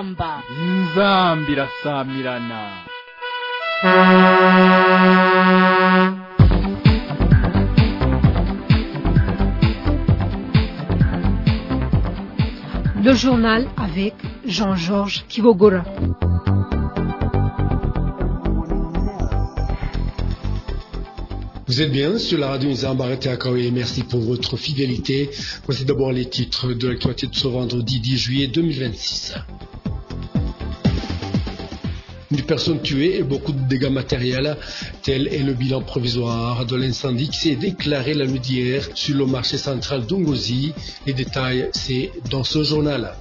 inzamba irasamirana. Le journal avec Jean-Georges Kibogora. Vous êtes bien sur la radio Nzamba et merci pour votre fidélité. Voici d'abord les titres de l'actualité de ce vendredi 10 juillet 2026. Une personne tuée et beaucoup de dégâts matériels, tel est le bilan provisoire de l'incendie qui s'est déclaré la nuit d'hier sur le marché central d'Ongozi. Les détails, c'est dans ce journal.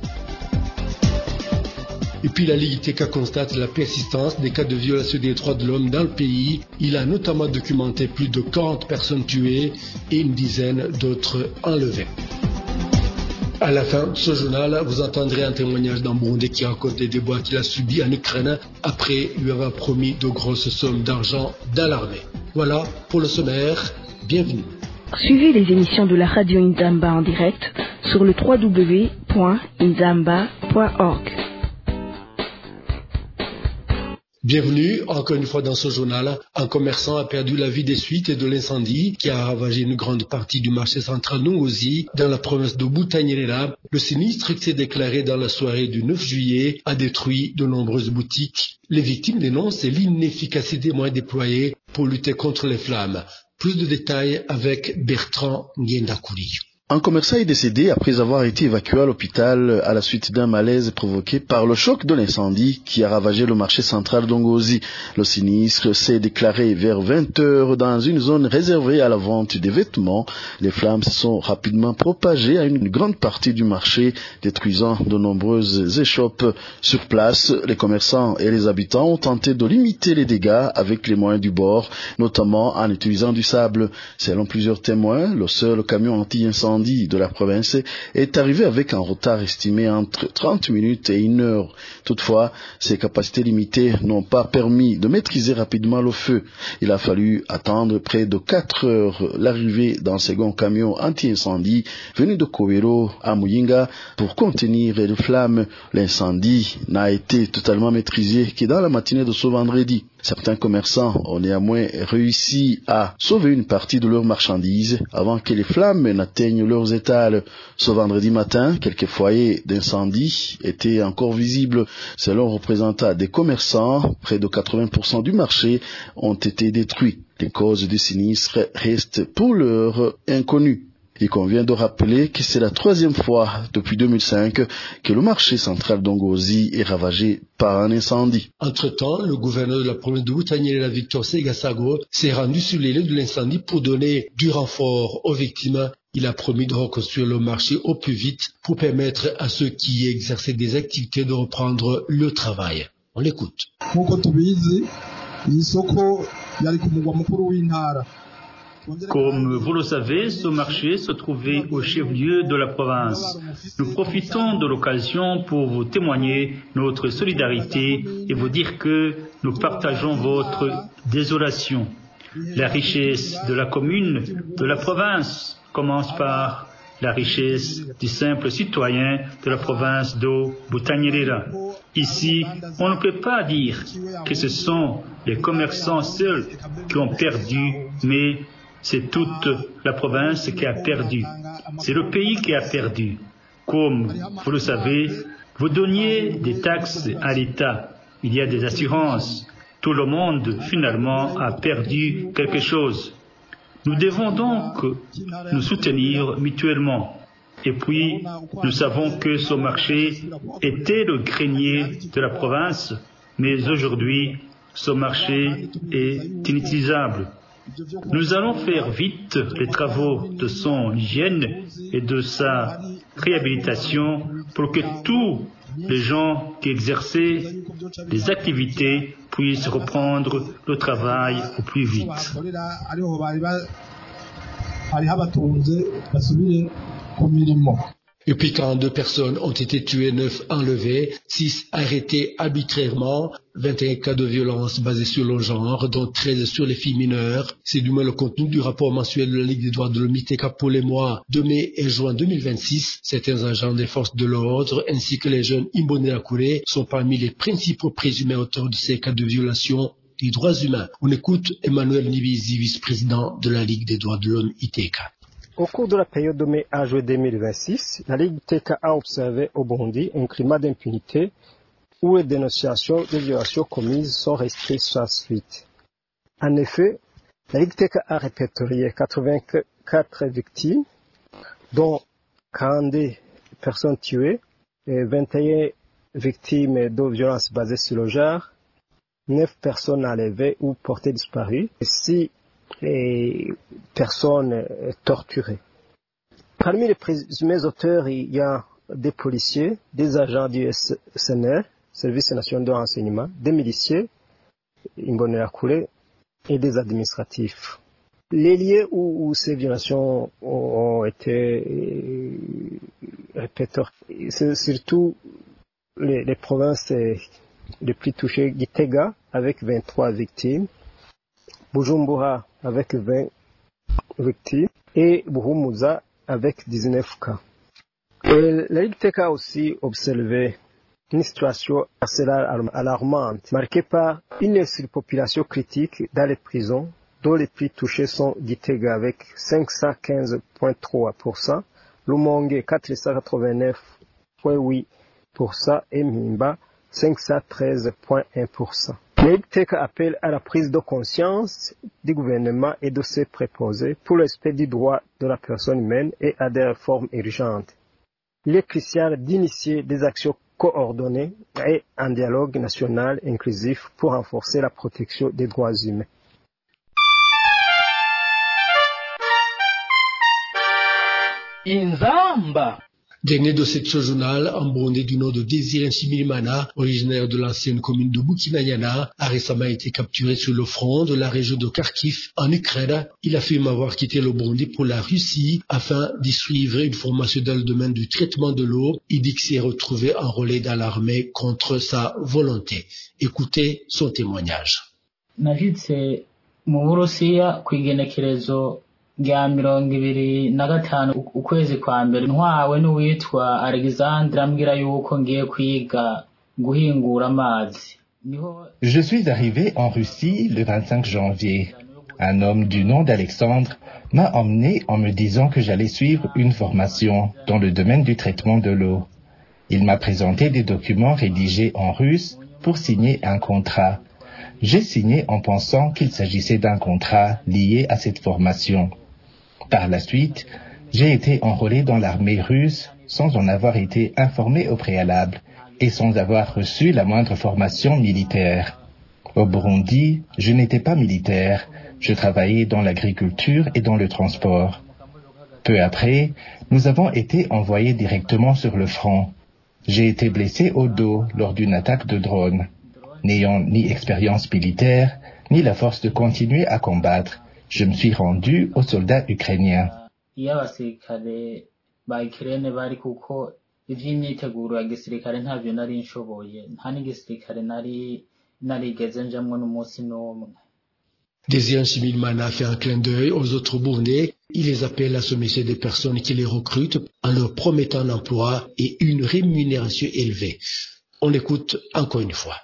Et puis la Ligue TK constate la persistance des cas de violation des droits de l'homme dans le pays. Il a notamment documenté plus de 40 personnes tuées et une dizaine d'autres enlevées. À la fin de ce journal, vous entendrez un témoignage d'un Burundais qui raconte les déboires qu'il a subis en Ukraine après lui avoir promis de grosses sommes d'argent dans l'armée. Voilà pour le sommaire. Bienvenue. Suivez les émissions de la radio Nzamba en direct sur le www.nzamba.org. Bienvenue encore une fois dans ce journal. Un commerçant a perdu la vie des suites de l'incendie qui a ravagé une grande partie du marché central Nongozi dans la province de Butanyerera. Le sinistre qui s'est déclaré dans la soirée du 9 juillet a détruit de nombreuses boutiques. Les victimes dénoncent l'inefficacité des moyens déployés pour lutter contre les flammes. Plus de détails avec Bertrand Ngendakouri. Un commerçant est décédé après avoir été évacué à l'hôpital à la suite d'un malaise provoqué par le choc de l'incendie qui a ravagé le marché central d'Ongozi. Le sinistre s'est déclaré vers 20 heures dans une zone réservée à la vente des vêtements. Les flammes se sont rapidement propagées à une grande partie du marché, détruisant de nombreuses échoppes. Sur place, les commerçants et les habitants ont tenté de limiter les dégâts avec les moyens du bord, notamment en utilisant du sable. Selon plusieurs témoins, le seul camion anti-incendie de la province est arrivé avec un retard estimé entre 30 minutes et 1 heure. Toutefois, ses capacités limitées n'ont pas permis de maîtriser rapidement le feu. Il a fallu attendre près de 4 heures l'arrivée d'un second camion anti-incendie venu de Kowero à Muyinga pour contenir les flammes. L'incendie n'a été totalement maîtrisé que dans la matinée de ce vendredi. Certains commerçants ont néanmoins réussi à sauver une partie de leurs marchandises avant que les flammes n'atteignent leurs étals. Ce vendredi matin, quelques foyers d'incendie étaient encore visibles. Selon le représentant des commerçants, près de 80% du marché ont été détruits. Les causes du sinistre restent pour l'heure inconnues. Il convient de rappeler que c'est la 3e fois depuis 2005 que le marché central d'Ongozi est ravagé par un incendie. Entre-temps, le gouverneur de la province de Butanyerera, Victor Segasago, s'est rendu sur les lieux de l'incendie pour donner du renfort aux victimes. Il a promis de reconstruire le marché au plus vite pour permettre à ceux qui exerçaient des activités de reprendre le travail. On l'écoute. Comme vous le savez, ce marché se trouvait au chef-lieu de la province. Nous profitons de l'occasion pour vous témoigner notre solidarité et vous dire que nous partageons votre désolation. La richesse de la commune, de la province, commence par la richesse du simple citoyen de la province de Butanyerera. Ici, on ne peut pas dire que ce sont les commerçants seuls qui ont perdu, mais c'est toute la province qui a perdu. C'est le pays qui a perdu. Comme vous le savez, vous donniez des taxes à l'État. Il y a des assurances. Tout le monde, finalement, a perdu quelque chose. Nous devons donc nous soutenir mutuellement. Et puis, nous savons que ce marché était le grenier de la province, mais aujourd'hui, ce marché est inutilisable. Nous allons faire vite les travaux de son hygiène et de sa réhabilitation pour que tous les gens qui exerçaient des activités puissent reprendre le travail au plus vite. Et puis 42 personnes ont été tuées, 9 enlevées, 6 arrêtés arbitrairement, 21 cas de violence basés sur le genre, dont 13 sur les filles mineures. C'est du moins le contenu du rapport mensuel de la Ligue des droits de l'homme ITECA pour les mois de mai et juin 2026. Certains agents des forces de l'ordre ainsi que les jeunes Imbonerakure sont parmi les principaux présumés auteurs de ces cas de violation des droits humains. On écoute Emmanuel Nibizi, vice-président de la Ligue des droits de l'homme ITECA. Au cours de la période de mai à juin 2026, la Ligue ITECA a observé au Burundi un climat d'impunité où les dénonciations de violations commises sont restreintes sans suite. En effet, la Ligue ITECA a répertorié 84 victimes, dont 42 personnes tuées et 21 victimes de violences basées sur le genre, 9 personnes enlevées ou portées disparues, et 6 personnes torturées. Parmi les présumés auteurs, il y a des policiers, des agents du SNR, Service national de renseignement, des miliciens, Imbonerakure, et des administratifs. Les lieux où ces violations ont été répertoriées, c'est surtout les provinces les plus touchées, Gitega avec 23 victimes, Bujumbura avec 20 victimes et Buhumuza avec 19 cas. Et la Ligue ITECA a aussi observé une situation assez alarmante, marquée par une surpopulation critique dans les prisons, dont les plus touchés sont Gitega avec 515,3%, Lumonge 489,8% et Mimba 513,1%. La Ligue ITECA appelle à la prise de conscience du gouvernement et de ses préposés pour le respect du droit de la personne humaine et à des réformes urgentes. Il est crucial d'initier des actions coordonnées et un dialogue national inclusif pour renforcer la protection des droits humains. Inzamba. Dernier de ce journal, en Burundi du nom de Désiré Nshimirimana, originaire de l'ancienne commune de Bukinanyana, a récemment été capturé sur le front de la région de Kharkiv, en Ukraine. Il affirme avoir quitté le Burundi pour la Russie afin d'y suivre une formation dans le domaine du traitement de l'eau. Il dit qu'il s'est retrouvé enrôlé dans l'armée contre sa volonté. Écoutez son témoignage. Nahitse mu Burusiya kw'igenekerezo rya 25 ukwezi kwa mbere ntwawe n'uwitwa Alexandre ambwira yuko ngiye kwiga guhingura amazi. Je suis arrivé en Russie le 25 janvier. Un homme du nom d'Alexandre m'a emmené en me disant que j'allais suivre une formation dans le domaine du traitement de l'eau. Il m'a présenté des documents rédigés en russe pour signer un contrat. J'ai signé en pensant qu'il s'agissait d'un contrat lié à cette formation. Par la suite, j'ai été enrôlé dans l'armée russe sans en avoir été informé au préalable et sans avoir reçu la moindre formation militaire. Au Burundi, je n'étais pas militaire, je travaillais dans l'agriculture et dans le transport. Peu après, nous avons été envoyés directement sur le front. J'ai été blessé au dos lors d'une attaque de drone. N'ayant ni expérience militaire, ni la force de continuer à combattre, je me suis rendu aux soldats ukrainiens. Désiré Nshimirimana fait un clin d'œil aux autres Burundais. Il les appelle à se méfier des personnes qui les recrutent en leur promettant un emploi et une rémunération élevée. On écoute encore une fois.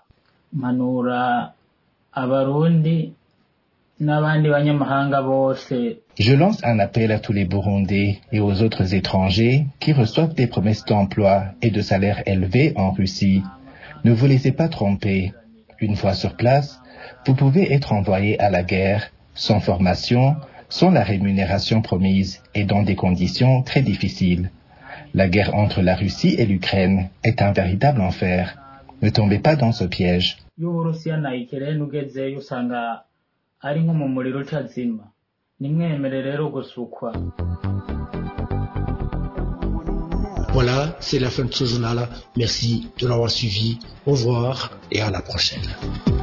Je lance un appel à tous les Burundais et aux autres étrangers qui reçoivent des promesses d'emploi et de salaires élevés en Russie. Ne vous laissez pas tromper. Une fois sur place, vous pouvez être envoyé à la guerre, sans formation, sans la rémunération promise et dans des conditions très difficiles. La guerre entre la Russie et l'Ukraine est un véritable enfer. Ne tombez pas dans ce piège. Voilà, c'est la fin de ce journal. Merci de l'avoir suivi. Au revoir et à la prochaine.